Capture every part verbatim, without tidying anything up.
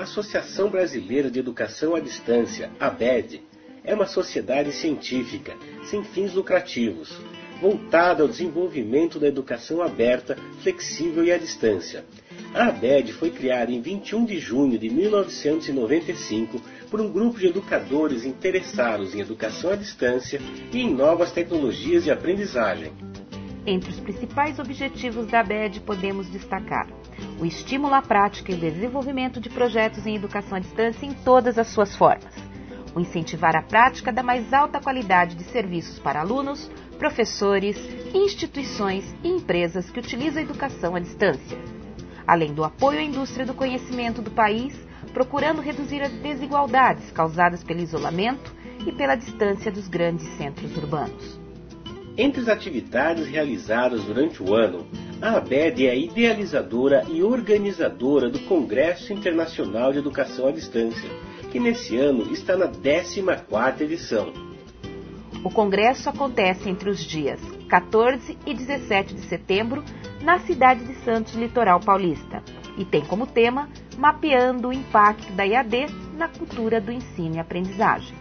A Associação Brasileira de Educação à Distância, A B E D, é uma sociedade científica sem fins lucrativos, voltada ao desenvolvimento da educação aberta, flexível e à distância. A A B E D foi criada em vinte e um de junho de mil novecentos e noventa e cinco por um grupo de educadores interessados em educação à distância e em novas tecnologias de aprendizagem. Entre os principais objetivos da A B E D podemos destacar o estímulo à prática e o desenvolvimento de projetos em educação à distância em todas as suas formas, o incentivar a prática da mais alta qualidade de serviços para alunos, professores, instituições e empresas que utilizam a educação à distância, além do apoio à indústria do conhecimento do país, procurando reduzir as desigualdades causadas pelo isolamento e pela distância dos grandes centros urbanos. Entre as atividades realizadas durante o ano, a A B E D é a idealizadora e organizadora do Congresso Internacional de Educação à Distância, que nesse ano está na décima quarta edição. O congresso acontece entre os dias quatorze e dezessete de setembro, na cidade de Santos, litoral paulista, e tem como tema Mapeando o Impacto da E A D na Cultura do Ensino e Aprendizagem.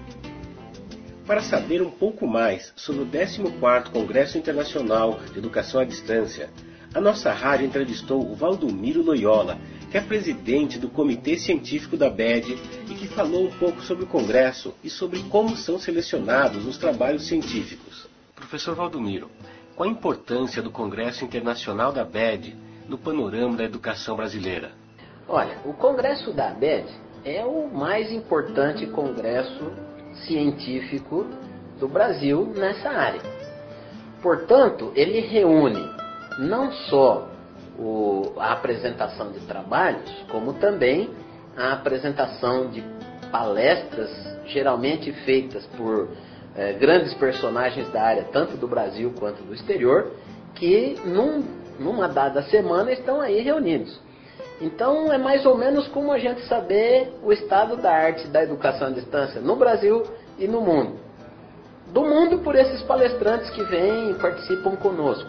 Para saber um pouco mais sobre o décimo quarto Congresso Internacional de Educação à Distância, a nossa rádio entrevistou o Valdomiro Loyola, que é presidente do Comitê Científico da A B E D e que falou um pouco sobre o Congresso e sobre como são selecionados os trabalhos científicos. Professor Valdomiro, qual a importância do Congresso Internacional da A B E D no panorama da educação brasileira? Olha, o Congresso da A B E D é o mais importante congresso científico do Brasil nessa área. Portanto, ele reúne não só o, a apresentação de trabalhos, como também a apresentação de palestras, geralmente feitas por eh, grandes personagens da área, tanto do Brasil quanto do exterior, que num, numa dada semana estão aí reunidos. Então é mais ou menos como a gente saber o estado da arte da educação à distância no Brasil e no mundo. Do mundo por esses palestrantes que vêm e participam conosco.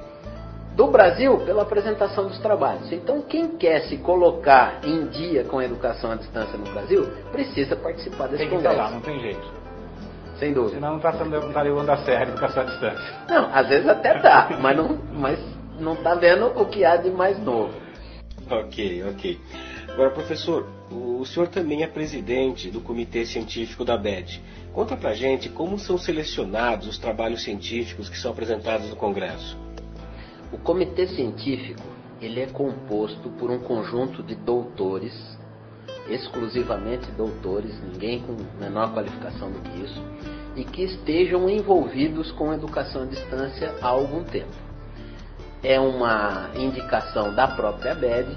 Do Brasil pela apresentação dos trabalhos. Então quem quer se colocar em dia com a educação à distância no Brasil precisa participar desse tem que congresso. Estar lá, não tem jeito. Sem dúvida. Senão não está tá levando a sério a educação à distância. Não, às vezes até dá, mas não mas não está vendo o que há de mais novo. Ok, ok. Agora, professor, o senhor também é presidente do Comitê Científico da A B E D. Conta pra gente como são selecionados os trabalhos científicos que são apresentados no Congresso. O Comitê Científico, ele é composto por um conjunto de doutores, exclusivamente doutores, ninguém com menor qualificação do que isso, e que estejam envolvidos com a educação à distância há algum tempo. É uma indicação da própria A B E D.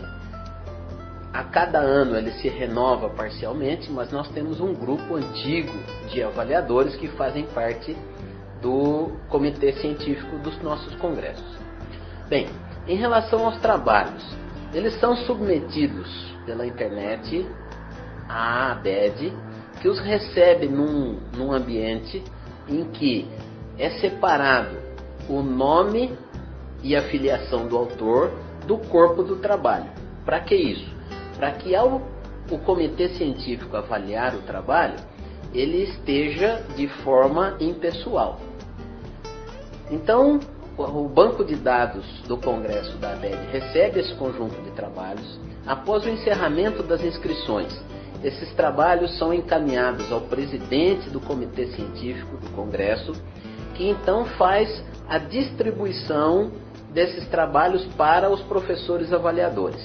A cada ano ele se renova parcialmente, mas nós temos um grupo antigo de avaliadores que fazem parte do comitê científico dos nossos congressos. Bem, em relação aos trabalhos, eles são submetidos pela internet à A B E D, que os recebe num, num ambiente em que é separado o nome e a filiação do autor do corpo do trabalho. Para que isso? Para que ao o comitê científico avaliar o trabalho, ele esteja de forma impessoal. Então, o banco de dados do Congresso da A B E D recebe esse conjunto de trabalhos. Após o encerramento das inscrições, esses trabalhos são encaminhados ao presidente do comitê científico do Congresso, que então faz a distribuição desses trabalhos para os professores avaliadores.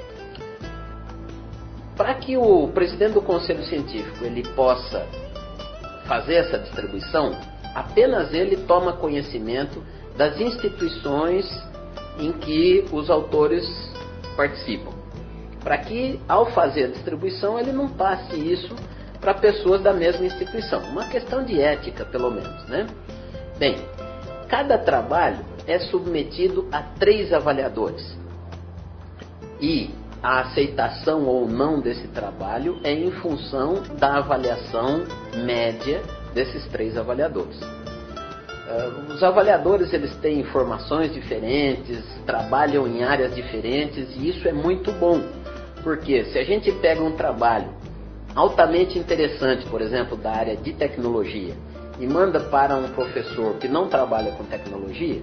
Para que o presidente do Conselho Científico ele possa fazer essa distribuição, apenas ele toma conhecimento das instituições em que os autores participam. Para que, ao fazer a distribuição, ele não passe isso para pessoas da mesma instituição. Uma questão de ética, pelo menos, né? Bem, cada trabalho é submetido a três avaliadores. E a aceitação ou não desse trabalho é em função da avaliação média desses três avaliadores. Uh, os avaliadores eles têm informações diferentes, trabalham em áreas diferentes e isso é muito bom, Porque se a gente pega um trabalho altamente interessante, por exemplo, da área de tecnologia, e manda para um professor que não trabalha com tecnologia,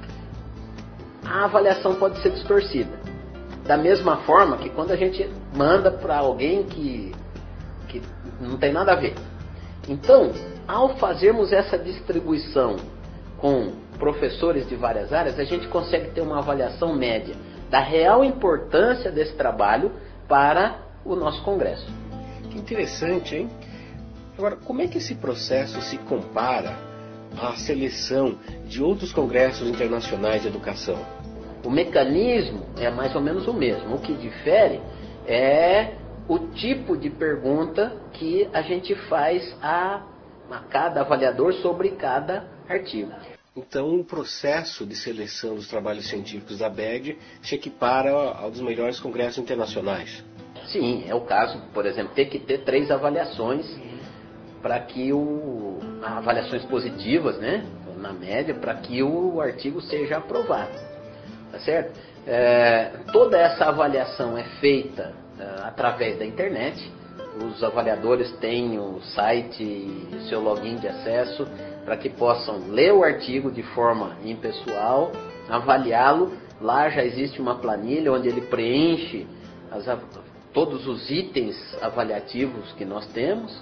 a avaliação pode ser distorcida. Da mesma forma que quando a gente manda para alguém que, que não tem nada a ver. Então, ao fazermos essa distribuição com professores de várias áreas, a gente consegue ter uma avaliação média da real importância desse trabalho para o nosso congresso. Que interessante, hein? Agora, como é que esse processo se compara à seleção de outros congressos internacionais de educação? O mecanismo é mais ou menos o mesmo. O que difere é o tipo de pergunta que a gente faz a, a cada avaliador sobre cada artigo. Então, o processo de seleção dos trabalhos científicos da B E D se equipara ao dos melhores congressos internacionais. Sim, é o caso, por exemplo, ter que ter três avaliações para que o avaliações positivas, né, na média, para que o artigo seja aprovado, tá certo? É, toda essa avaliação é feita é, através da internet. Os avaliadores têm o site e seu login de acesso para que possam ler o artigo de forma impessoal, avaliá-lo. Lá já existe uma planilha onde ele preenche as, todos os itens avaliativos que nós temos,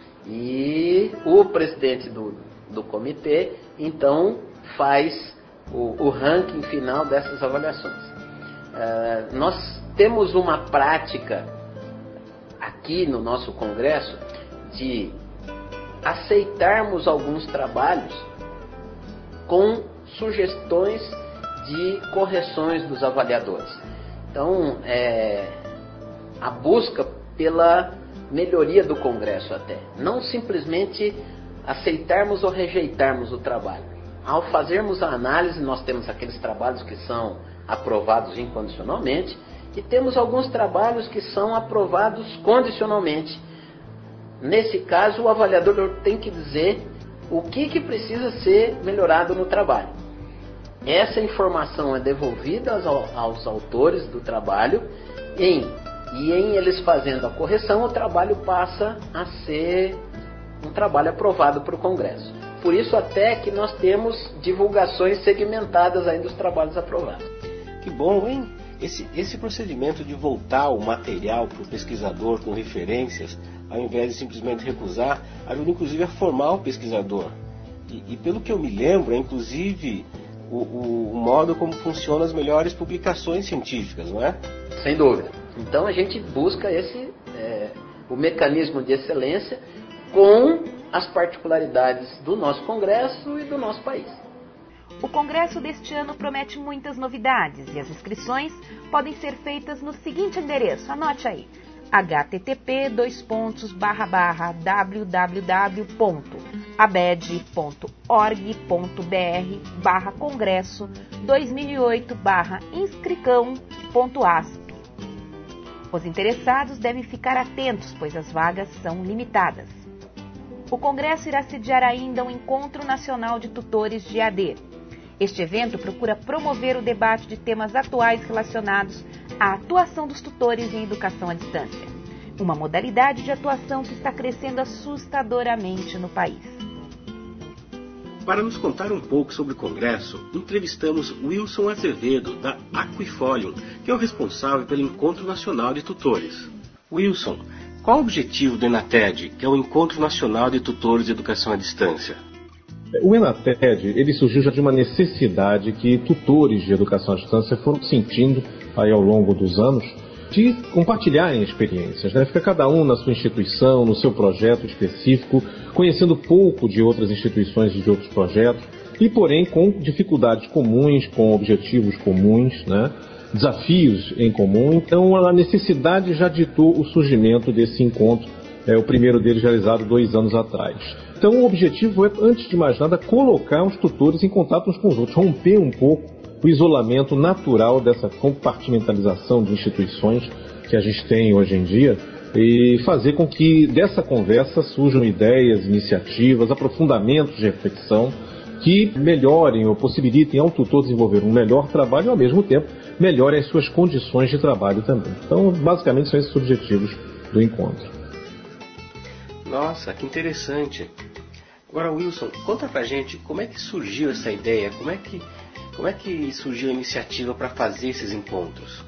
e o presidente do, do comitê, então, faz o, o ranking final dessas avaliações. Uh, nós temos uma prática aqui no nosso congresso de aceitarmos alguns trabalhos com sugestões de correções dos avaliadores. Então, é, a busca pela melhoria do congresso até. Não simplesmente aceitarmos ou rejeitarmos o trabalho. Ao fazermos a análise, nós temos aqueles trabalhos que são aprovados incondicionalmente e temos alguns trabalhos que são aprovados condicionalmente. Nesse caso, o avaliador tem que dizer o que, que precisa ser melhorado no trabalho. Essa informação é devolvida aos, aos autores do trabalho em, e em eles fazendo a correção, o trabalho passa a ser um trabalho aprovado para o Congresso. Por isso até que nós temos divulgações segmentadas aí dos trabalhos aprovados. Que bom, hein? Esse, esse procedimento de voltar o material para o pesquisador com referências, ao invés de simplesmente recusar, ajuda inclusive a formar o pesquisador. E, e pelo que eu me lembro, é inclusive o, o, o modo como funcionam as melhores publicações científicas, não é? Sem dúvida. Então a gente busca esse, é, o mecanismo de excelência com as particularidades do nosso congresso e do nosso país. O congresso deste ano promete muitas novidades e as inscrições podem ser feitas no seguinte endereço, anote aí, h t t p dois pontos barra barra w w w ponto abed ponto org ponto b r barra congresso dois mil e oito barra inscricão ponto asp. Os interessados devem ficar atentos, pois as vagas são limitadas. O congresso irá sediar ainda um Encontro Nacional de Tutores de E A D. Este evento procura promover o debate de temas atuais relacionados à atuação dos tutores em educação à distância, uma modalidade de atuação que está crescendo assustadoramente no país. Para nos contar um pouco sobre o congresso, entrevistamos Wilson Azevedo, da Aquifolium, que é o responsável pelo Encontro Nacional de Tutores. Wilson, qual o objetivo do ENATED, que é o Encontro Nacional de Tutores de Educação à Distância? O ENATED, ele surgiu já de uma necessidade que tutores de educação à distância foram sentindo aí ao longo dos anos de compartilharem experiências, né? Fica cada um na sua instituição, no seu projeto específico, conhecendo pouco de outras instituições e de outros projetos, e porém com dificuldades comuns, com objetivos comuns, né? Desafios em comum. Então a necessidade já ditou o surgimento desse encontro, é, o primeiro deles realizado dois anos atrás. Então o objetivo é, antes de mais nada, colocar os tutores em contato uns com os outros, romper um pouco o isolamento natural dessa compartimentalização de instituições que a gente tem hoje em dia e fazer com que dessa conversa surjam ideias, iniciativas, aprofundamentos de reflexão que melhorem ou possibilitem ao tutor desenvolver um melhor trabalho e, ao mesmo tempo, melhore as suas condições de trabalho também. Então, basicamente, são esses os objetivos do encontro. Nossa, que interessante. Agora, Wilson, conta pra gente como é que surgiu essa ideia, como é que, como é que surgiu a iniciativa para fazer esses encontros?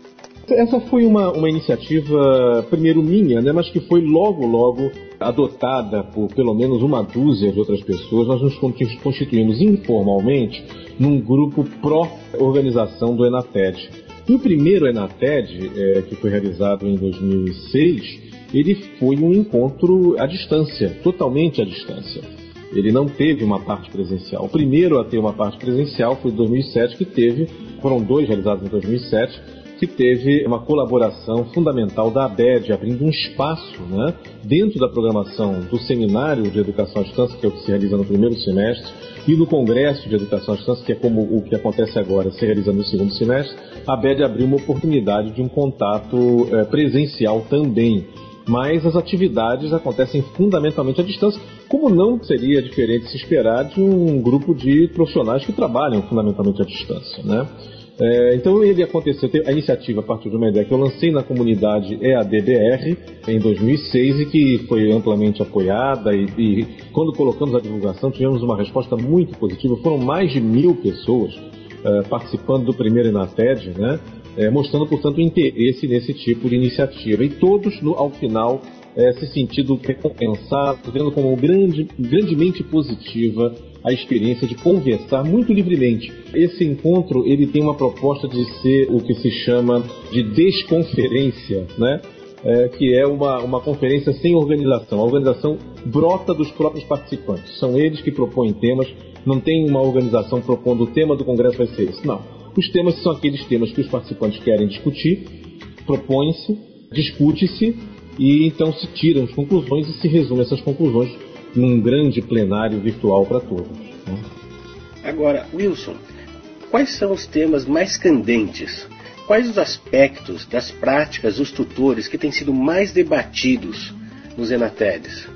Essa foi uma, uma iniciativa, primeiro minha, né, mas que foi logo, logo adotada por pelo menos uma dúzia de outras pessoas. Nós nos constituímos informalmente num grupo pró-organização do ENATED. E o primeiro ENATED, é, que foi realizado em dois mil e seis, ele foi um encontro à distância, totalmente à distância. Ele não teve uma parte presencial. O primeiro a ter uma parte presencial foi em dois mil e sete, que teve, foram dois realizados em dois mil e sete, que teve uma colaboração fundamental da ABED, abrindo um espaço, né, dentro da programação do Seminário de Educação à Distância, que é o que se realiza no primeiro semestre, e no Congresso de Educação à Distância, que é como o que acontece agora, se realiza no segundo semestre. A ABED abriu uma oportunidade de um contato é, presencial também. Mas as atividades acontecem fundamentalmente à distância, como não seria diferente se esperar de um grupo de profissionais que trabalham fundamentalmente à distância, né? É, então ele aconteceu, a iniciativa a partir de uma ideia que eu lancei na comunidade E A D B R em dois mil e seis e que foi amplamente apoiada e, e quando colocamos a divulgação tivemos uma resposta muito positiva. Foram mais de mil pessoas é, participando do primeiro ENATED, né? É, mostrando, portanto, interesse nesse tipo de iniciativa. E todos, no, ao final, é, se sentindo recompensados, vendo como grande, grandemente positiva a experiência de conversar muito livremente. Esse encontro ele tem uma proposta de ser o que se chama de desconferência, né? É, que é uma, uma conferência sem organização. A organização brota dos próprios participantes. São eles que propõem temas, não tem uma organização propondo o tema do congresso vai ser esse. Não. Os temas são aqueles temas que os participantes querem discutir, propõe-se, discute-se e então se tiram as conclusões e se resume essas conclusões num grande plenário virtual para todos, né? Agora, Wilson, quais são os temas mais candentes? Quais os aspectos das práticas dos tutores que têm sido mais debatidos nos ENATEDs?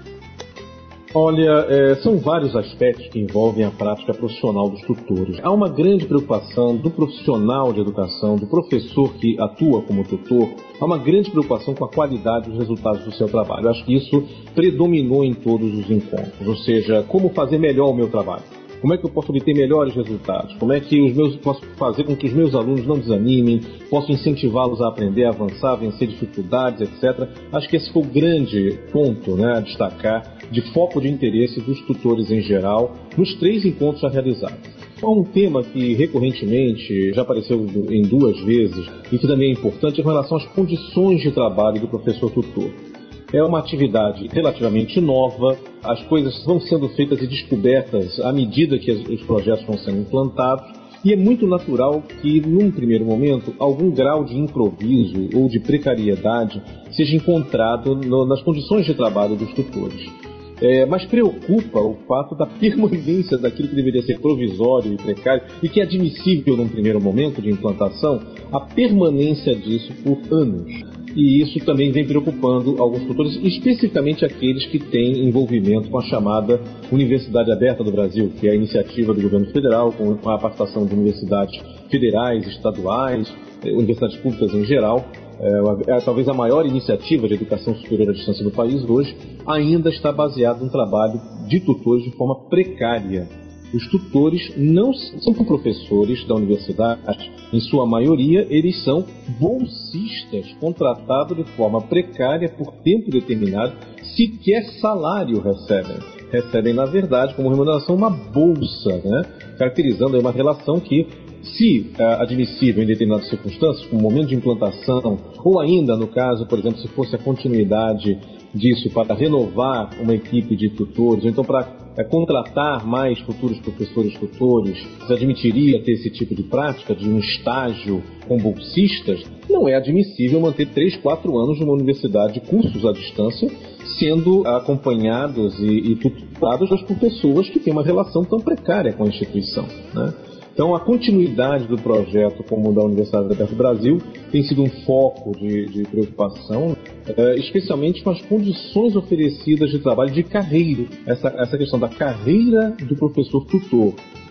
Olha, é, são vários aspectos que envolvem a prática profissional dos tutores. Há uma grande preocupação do profissional de educação, do professor que atua como tutor, há uma grande preocupação com a qualidade dos resultados do seu trabalho. Eu acho que isso predominou em todos os encontros, ou seja, como fazer melhor o meu trabalho. Como é que eu posso obter melhores resultados? Como é que os meus, posso fazer com que os meus alunos não desanimem? Posso incentivá-los a aprender, a avançar, a vencer dificuldades, etcétera. Acho que esse foi o grande ponto, né, a destacar de foco de interesse dos tutores em geral nos três encontros já realizados. Há um tema que recorrentemente já apareceu em duas vezes e que também é importante em relação às condições de trabalho do professor tutor. É uma atividade relativamente nova, as coisas vão sendo feitas e descobertas à medida que os projetos vão sendo implantados, e é muito natural que, num primeiro momento, algum grau de improviso ou de precariedade seja encontrado no, nas condições de trabalho dos tutores. É, mas preocupa o fato da permanência daquilo que deveria ser provisório e precário e que é admissível num primeiro momento de implantação, a permanência disso por anos. E isso também vem preocupando alguns tutores, especificamente aqueles que têm envolvimento com a chamada Universidade Aberta do Brasil, que é a iniciativa do governo federal, com a participação de universidades federais, estaduais, universidades públicas em geral. É, é, talvez a maior iniciativa de educação superior à distância do país hoje, ainda está baseado no trabalho de tutores de forma precária. Os tutores não são professores da universidade, em sua maioria eles são bolsistas contratados de forma precária por tempo determinado, sequer salário recebem. Recebem, na verdade, como remuneração uma bolsa, né? Caracterizando aí uma relação que, se é, admissível em determinadas circunstâncias, como momento de implantação, ou ainda no caso, por exemplo, se fosse a continuidade disso para renovar uma equipe de tutores, ou então para é, contratar mais futuros professores tutores, se admitiria ter esse tipo de prática de um estágio com bolsistas, não é admissível manter três, quatro anos numa universidade de cursos à distância, sendo acompanhados e, e tutelados por pessoas que têm uma relação tão precária com a instituição, né? Então, a continuidade do projeto como o da Universidade Aberta do Brasil tem sido um foco de, de preocupação, é, especialmente com as condições oferecidas de trabalho de carreira. Essa, essa questão da carreira do professor tutor,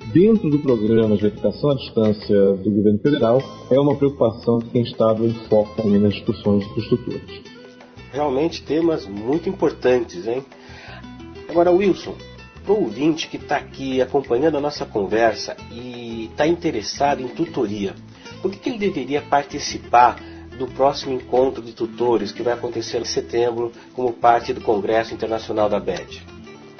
dentro do programa de educação à distância do governo federal, é uma preocupação que tem estado em foco também nas discussões dos tutores. Realmente temas muito importantes, hein? Agora, Wilson, para o ouvinte que está aqui acompanhando a nossa conversa e está interessado em tutoria, por que, que ele deveria participar do próximo encontro de tutores que vai acontecer em setembro como parte do Congresso Internacional da B E D?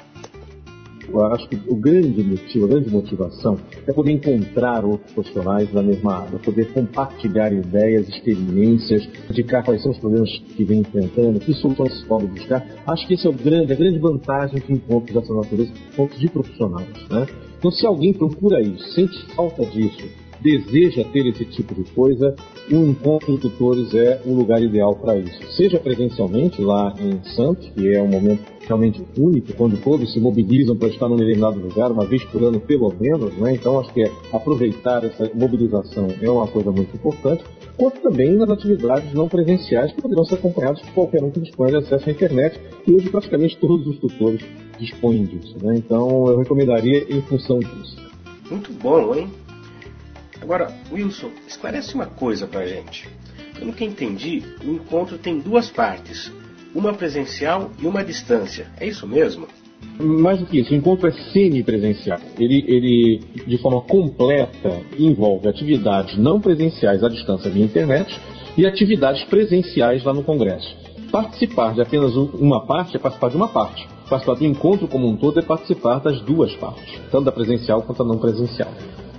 Eu acho que o grande motivo, a grande motivação é poder encontrar outros profissionais da mesma área, poder compartilhar ideias, experiências, indicar quais são os problemas que vem enfrentando, que soluções se podem buscar. Acho que esse é o grande, a grande vantagem de encontros dessa natureza, encontros de profissionais, né? Então, se alguém procura isso, sente falta disso, deseja ter esse tipo de coisa, um encontro de tutores é um lugar ideal para isso. Seja presencialmente lá em Santos, que é um momento realmente único, quando todos se mobilizam para estar num determinado lugar, uma vez por ano pelo menos, né? Então acho que é aproveitar essa mobilização é uma coisa muito importante, quanto também nas atividades não presenciais que poderão ser acompanhadas por qualquer um que dispõe de acesso à internet, e hoje praticamente todos os tutores dispõem disso, né? Então eu recomendaria em função disso. Muito bom, hein? Agora, Wilson, esclarece uma coisa pra gente. Pelo que entendi, o encontro tem duas partes, uma presencial e uma à distância. É isso mesmo? Mais do que isso, o encontro é semipresencial. Ele, ele, de forma completa, envolve atividades não presenciais à distância via internet e atividades presenciais lá no Congresso. Participar de apenas uma parte é participar de uma parte. Participar do encontro como um todo é participar das duas partes, tanto da presencial quanto da não presencial.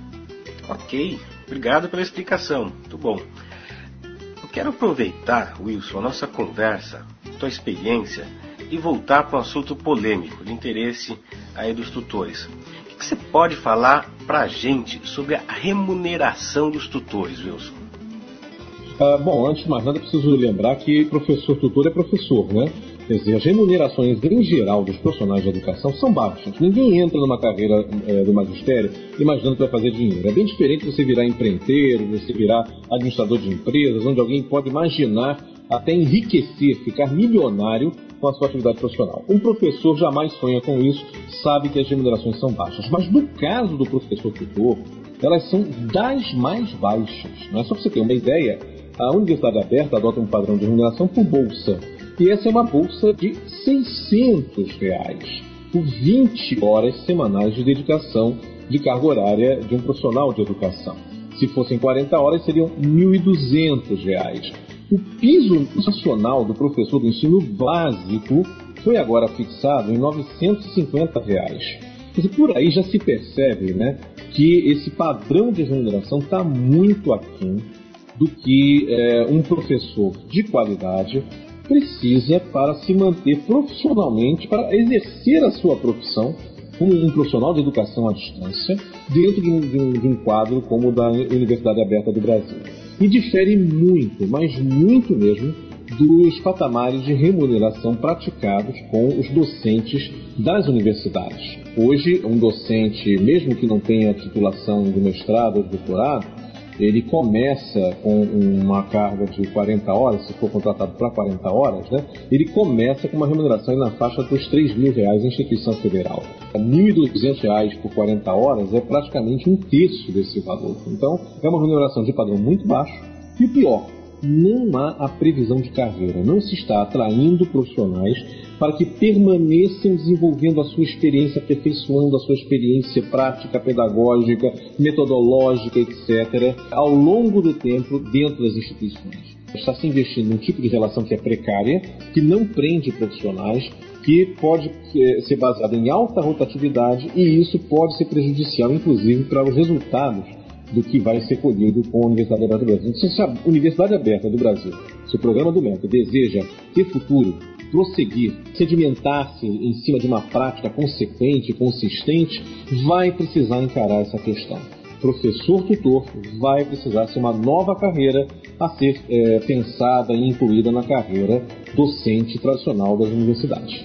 Ok, obrigado pela explicação, muito bom. Eu quero aproveitar, Wilson, a nossa conversa, tua experiência, e voltar para um assunto polêmico, de interesse aí dos tutores. O que você pode falar para a gente sobre a remuneração dos tutores, Wilson? Ah, bom, antes de mais nada, preciso lembrar que professor tutor é professor, né? Quer dizer, as remunerações em geral dos profissionais de educação são baixas. Ninguém entra numa carreira é, do magistério imaginando que vai fazer dinheiro. É bem diferente você virar empreiteiro, você virar administrador de empresas, onde alguém pode imaginar até enriquecer, ficar milionário com a sua atividade profissional. Um professor jamais sonha com isso, sabe que as remunerações são baixas. Mas no caso do professor tutor, elas são das mais baixas. Não é só para você ter uma ideia, a Universidade Aberta adota um padrão de remuneração por bolsa. E essa é uma bolsa de seiscentos reais por vinte horas semanais de dedicação de carga horária de um profissional de educação. Se fossem quarenta horas, seriam mil e duzentos reais. O piso nacional do professor do ensino básico foi agora fixado em novecentos e cinquenta reais. Mas por aí já se percebe, né, que esse padrão de remuneração está muito aquém do que é, um professor de qualidade precisa para se manter profissionalmente, para exercer a sua profissão como um profissional de educação à distância dentro de um, de um, de um quadro como o da Universidade Aberta do Brasil. E difere muito, mas muito mesmo, dos patamares de remuneração praticados com os docentes das universidades. Hoje, um docente, mesmo que não tenha titulação de mestrado ou de doutorado, ele começa com uma carga de quarenta horas, se for contratado para quarenta horas, né? Ele começa com uma remuneração na faixa dos três mil reais em instituição federal. mil e duzentos reais por quarenta horas é praticamente um terço desse valor. Então, é uma remuneração de padrão muito baixo. E o pior, não há a previsão de carreira. Não se está atraindo profissionais para que permaneçam desenvolvendo a sua experiência, aperfeiçoando a sua experiência prática, pedagógica, metodológica, etcétera, ao longo do tempo dentro das instituições. Está se investindo num tipo de relação que é precária, que não prende profissionais, que pode ser baseado em alta rotatividade, e isso pode ser prejudicial, inclusive, para os resultados do que vai ser colhido com a Universidade Aberta do Brasil. Então, se a Universidade Aberta do Brasil, se o programa do M E C deseja ter futuro, prosseguir, sedimentar-se em cima de uma prática consequente, consistente, vai precisar encarar essa questão. Professor tutor vai precisar ser uma nova carreira a ser é, pensada e incluída na carreira docente tradicional das universidades.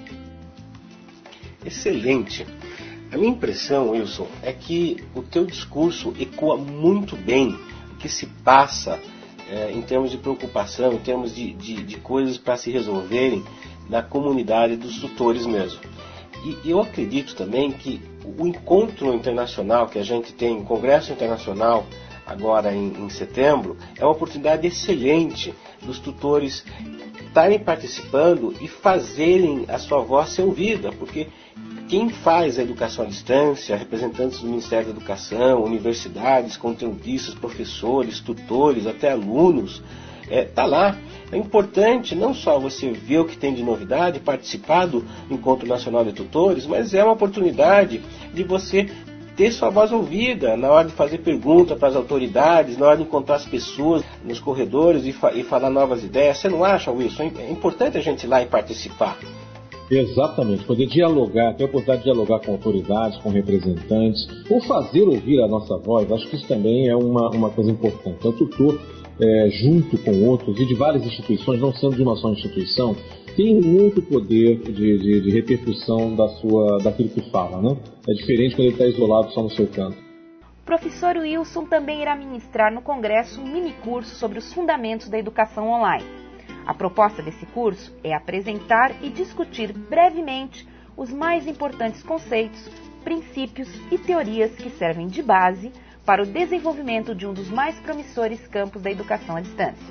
Excelente! A minha impressão, Wilson, é que o teu discurso ecoa muito bem o que se passa é, em termos de preocupação, em termos de, de, de coisas para se resolverem na comunidade dos tutores mesmo. E eu acredito também que o encontro internacional que a gente tem, o Congresso Internacional, agora em, em setembro, é uma oportunidade excelente dos tutores estarem participando e fazerem a sua voz ser ouvida, porque quem faz a educação à distância, representantes do Ministério da Educação, universidades, conteudistas, professores, tutores, até alunos, está é, lá. É importante não só você ver o que tem de novidade, participar do Encontro Nacional de Tutores, mas é uma oportunidade de você ter sua voz ouvida na hora de fazer pergunta para as autoridades, na hora de encontrar as pessoas nos corredores e, fa- e falar novas ideias. Você não acha, Wilson? É importante a gente ir lá e participar. Exatamente, poder dialogar, ter a oportunidade de dialogar com autoridades, com representantes, ou fazer ouvir a nossa voz. Acho que isso também é uma, uma coisa importante. O tutor, é, junto com outros, e de várias instituições, não sendo de uma só instituição, tem muito poder de, de, de repercussão da sua, daquilo que fala, né? É diferente quando ele está isolado só no seu canto. O professor Wilson também irá ministrar no Congresso um mini-curso sobre os fundamentos da educação online. A proposta desse curso é apresentar e discutir brevemente os mais importantes conceitos, princípios e teorias que servem de base para o desenvolvimento de um dos mais promissores campos da educação à distância.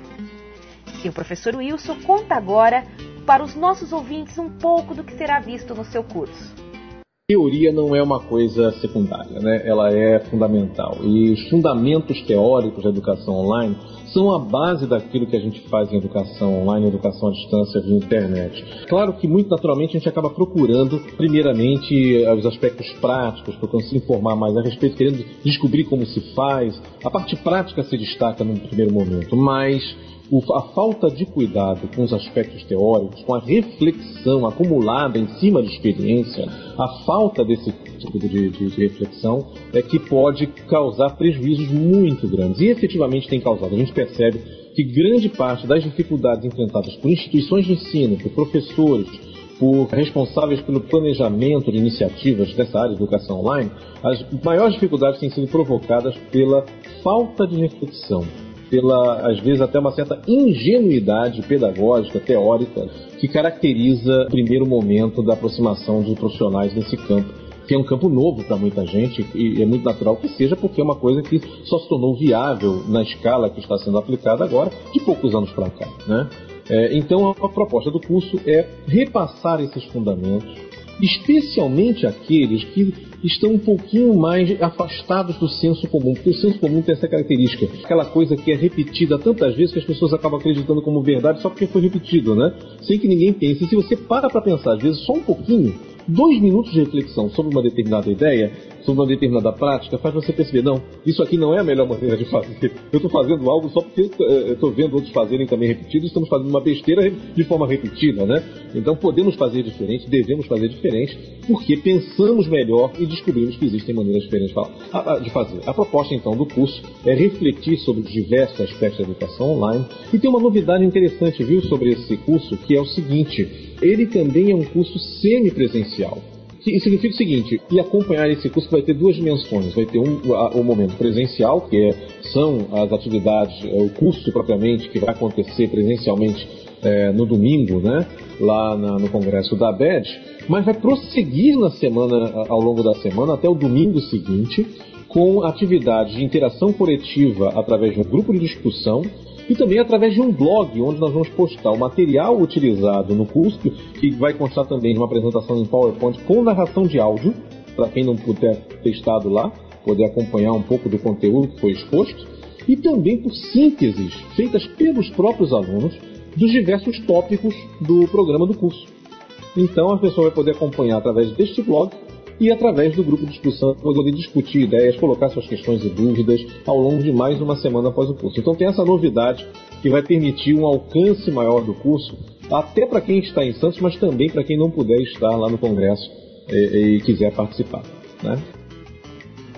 E o professor Wilson conta agora para os nossos ouvintes um pouco do que será visto no seu curso. Teoria não é uma coisa secundária, né? Ela é fundamental. E os fundamentos teóricos da educação online são a base daquilo que a gente faz em educação online, educação à distância via internet. Claro que, muito naturalmente, a gente acaba procurando, primeiramente, os aspectos práticos, procurando se informar mais a respeito, querendo descobrir como se faz. A parte prática se destaca no primeiro momento, mas a falta de cuidado com os aspectos teóricos, com a reflexão acumulada em cima de experiência, a falta desse tipo de, de, de reflexão é que pode causar prejuízos muito grandes. E efetivamente tem causado. A gente percebe que grande parte das dificuldades enfrentadas por instituições de ensino, por professores, por responsáveis pelo planejamento de iniciativas dessa área de educação online, as maiores dificuldades têm sido provocadas pela falta de reflexão, pela, às vezes, até uma certa ingenuidade pedagógica, teórica, que caracteriza o primeiro momento da aproximação de profissionais nesse campo, que é um campo novo para muita gente, e é muito natural que seja, porque é uma coisa que só se tornou viável na escala que está sendo aplicada agora, de poucos anos para cá, né? É, então, a proposta do curso é repassar esses fundamentos, especialmente aqueles que estão um pouquinho mais afastados do senso comum, porque o senso comum tem essa característica, aquela coisa que é repetida tantas vezes que as pessoas acabam acreditando como verdade só porque foi repetido, né? Sem que ninguém pense. E se você para para pensar, às vezes, só um pouquinho, dois minutos de reflexão sobre uma determinada ideia, sobre uma determinada prática, faz você perceber, não, isso aqui não é a melhor maneira de fazer. Eu estou fazendo algo só porque eu estou vendo outros fazerem também repetido, estamos fazendo uma besteira de forma repetida, né? Então podemos fazer diferente, devemos fazer diferente, porque pensamos melhor e descobrimos que existem maneiras diferentes de fazer. A proposta, então, do curso é refletir sobre os diversos aspectos da educação online. E tem uma novidade interessante, viu, sobre esse curso, que é o seguinte: ele também é um curso semipresencial. Isso significa o seguinte: e acompanhar esse curso vai ter duas dimensões. Vai ter um, o momento presencial, que é, são as atividades, é, o curso propriamente, que vai acontecer presencialmente é, no domingo, né, lá na, no congresso da A B E D, mas vai prosseguir na semana, ao longo da semana, até o domingo seguinte, com atividades de interação coletiva através de um grupo de discussão, e também através de um blog, onde nós vamos postar o material utilizado no curso, que vai constar também de uma apresentação em PowerPoint com narração de áudio, para quem não puder ter estado lá, poder acompanhar um pouco do conteúdo que foi exposto, e também por sínteses feitas pelos próprios alunos dos diversos tópicos do programa do curso. Então a pessoa vai poder acompanhar através deste blog e através do grupo de discussão, poder discutir ideias, colocar suas questões e dúvidas ao longo de mais uma semana após o curso. Então tem essa novidade que vai permitir um alcance maior do curso, até para quem está em Santos, mas também para quem não puder estar lá no congresso e, e quiser participar, né?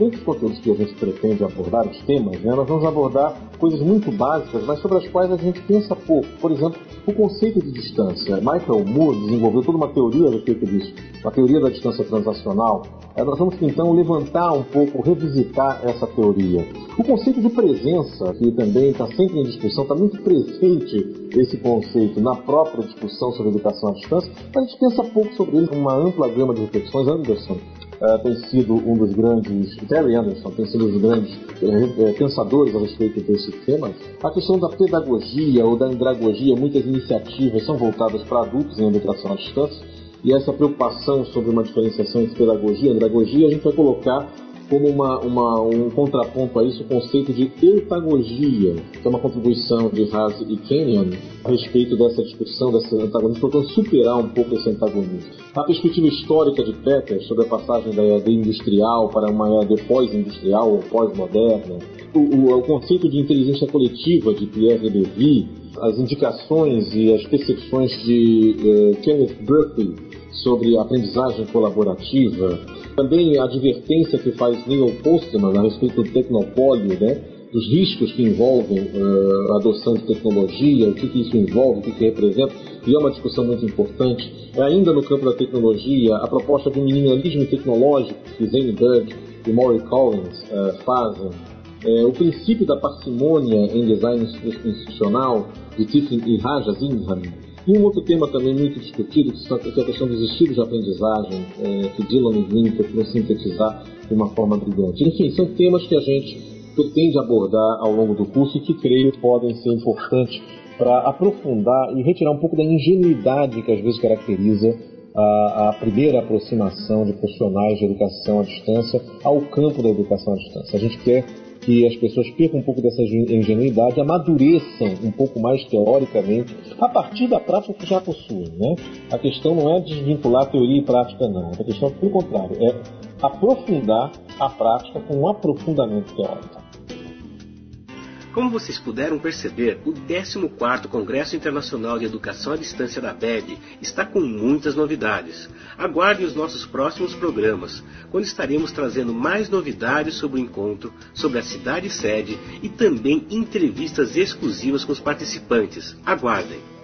poucos conteúdos que a gente pretende abordar, os temas, né, nós vamos abordar coisas muito básicas, mas sobre as quais a gente pensa pouco. Por exemplo, o conceito de distância. Michael Moore desenvolveu toda uma teoria a respeito disso, uma teoria da distância transacional. É, nós vamos então levantar um pouco, revisitar essa teoria. O conceito de presença, que também está sempre em discussão, está muito presente esse conceito na própria discussão sobre educação à distância, mas a gente pensa pouco sobre ele, uma ampla gama de reflexões. Anderson Uh, tem sido um dos grandes, Terry Anderson tem sido um dos grandes uh, pensadores a respeito desse tema. A questão da pedagogia ou da andragogia, muitas iniciativas são voltadas para adultos em educação à distância, e essa preocupação sobre uma diferenciação entre pedagogia e andragogia, a gente vai colocar como uma, uma, um contraponto a isso o conceito de eutagogia, que é uma contribuição de Haas e Kenyon a respeito dessa discussão, desse antagonismo, tentando superar um pouco esse antagonismo. A perspectiva histórica de Peters sobre a passagem da E A D industrial para uma E A D pós-industrial ou pós-moderna, o, o, o conceito de inteligência coletiva de Pierre Levy, as indicações e as percepções de eh, Kenneth Berkeley sobre a aprendizagem colaborativa, também a advertência que faz Neil Postman a respeito do tecnopólio, né, dos riscos que envolvem uh, a adoção de tecnologia, o que, que isso envolve, o que, que representa, e é uma discussão muito importante. Ainda no campo da tecnologia, a proposta de um minimalismo tecnológico que Zane Berg e Maury Collins uh, fazem, é, o princípio da parcimônia em design institucional de Tiffin e Raja Zinham. E um outro tema também muito discutido, que é a questão dos estilos de aprendizagem, é, que Dylan e Green procuram sintetizar de uma forma brilhante. Enfim, são temas que a gente pretende abordar ao longo do curso e que creio podem ser importantes para aprofundar e retirar um pouco da ingenuidade que às vezes caracteriza a, a primeira aproximação de profissionais de educação à distância ao campo da educação à distância. A gente quer que as pessoas percam um pouco dessa ingenuidade, amadureçam um pouco mais teoricamente, a partir da prática que já possuem, né? A questão não é desvincular teoria e prática, não. A questão, pelo contrário, é aprofundar a prática com um aprofundamento teórico. Como vocês puderam perceber, o décimo quarto Congresso Internacional de Educação à Distância da B E D está com muitas novidades. Aguardem os nossos próximos programas, quando estaremos trazendo mais novidades sobre o encontro, sobre a cidade sede e também entrevistas exclusivas com os participantes. Aguardem!